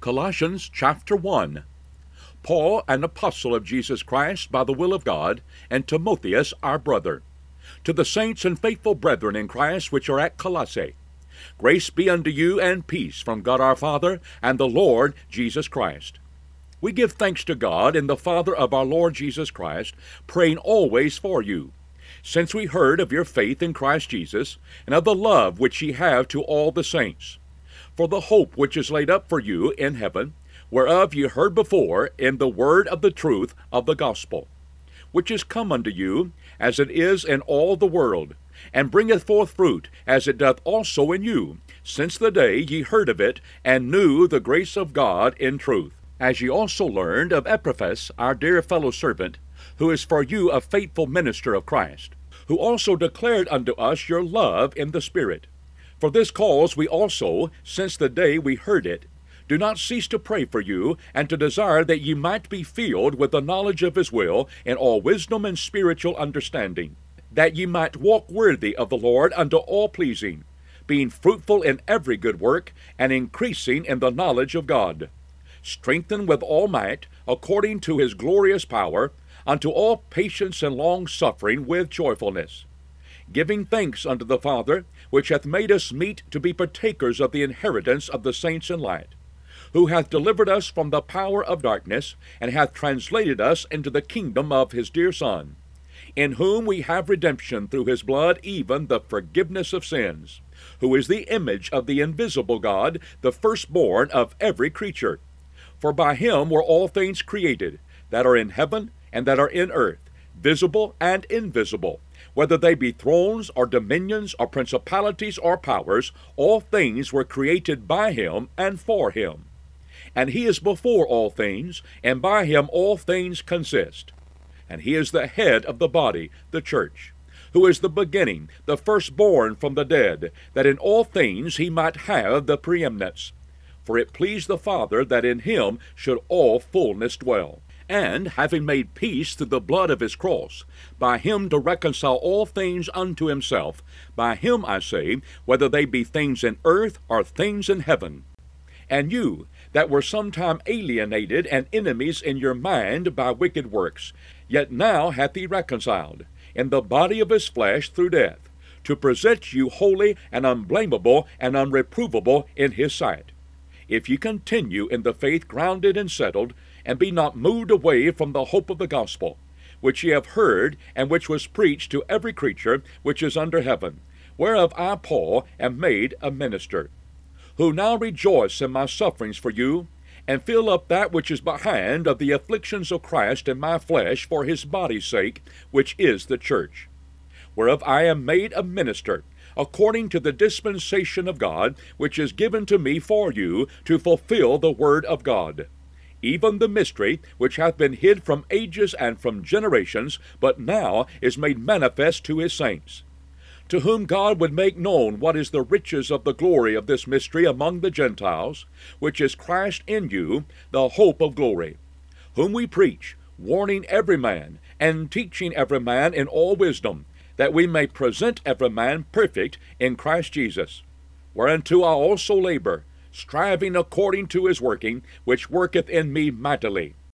Colossians chapter 1. Paul, an apostle of Jesus Christ by the will of God, and Timotheus, our brother, to the saints and faithful brethren in Christ which are at Colossae. Grace be unto you and peace from God our Father and the Lord Jesus Christ. We give thanks to God and the Father of our Lord Jesus Christ, praying always for you, since we heard of your faith in Christ Jesus, and of the love which ye have to all the saints, for the hope which is laid up for you in heaven, whereof ye heard before in the word of the truth of the gospel, which is come unto you, as it is in all the world, and bringeth forth fruit, as it doth also in you, since the day ye heard of it, and knew the grace of God in truth. As ye also learned of Epaphras, our dear fellow servant, who is for you a faithful minister of Christ, who also declared unto us your love in the Spirit. For this cause we also, since the day we heard it, do not cease to pray for you, and to desire that ye might be filled with the knowledge of his will, in all wisdom and spiritual understanding, that ye might walk worthy of the Lord unto all pleasing, being fruitful in every good work, and increasing in the knowledge of God, strengthened with all might, according to his glorious power, unto all patience and long-suffering with joyfulness, giving thanks unto the Father, which hath made us meet to be partakers of the inheritance of the saints in light, who hath delivered us from the power of darkness, and hath translated us into the kingdom of his dear Son, in whom we have redemption through his blood, even the forgiveness of sins, who is the image of the invisible God, the firstborn of every creature. For by him were all things created, that are in heaven and that are in earth, visible and invisible, whether they be thrones or dominions or principalities or powers, all things were created by him and for him. And he is before all things, and by him all things consist. And he is the head of the body, the church, who is the beginning, the firstborn from the dead, that in all things he might have the preeminence. For it pleased the Father that in him should all fullness dwell. And, having made peace through the blood of his cross, by him to reconcile all things unto himself, by him, I say, whether they be things in earth or things in heaven. And you, that were sometime alienated and enemies in your mind by wicked works, yet now hath he reconciled, in the body of his flesh through death, to present you holy and unblameable and unreprovable in his sight, if ye continue in the faith grounded and settled, and be not moved away from the hope of the gospel, which ye have heard, and which was preached to every creature which is under heaven, whereof I, Paul, am made a minister, who now rejoice in my sufferings for you, and fill up that which is behind of the afflictions of Christ in my flesh for his body's sake, which is the church, whereof I am made a minister, according to the dispensation of God, which is given to me for you, to fulfill the word of God, even the mystery which hath been hid from ages and from generations, but now is made manifest to his saints, to whom God would make known what is the riches of the glory of this mystery among the Gentiles, which is Christ in you, the hope of glory, whom we preach, warning every man, and teaching every man in all wisdom, that we may present every man perfect in Christ Jesus, whereunto I also labor, striving according to his working, which worketh in me mightily.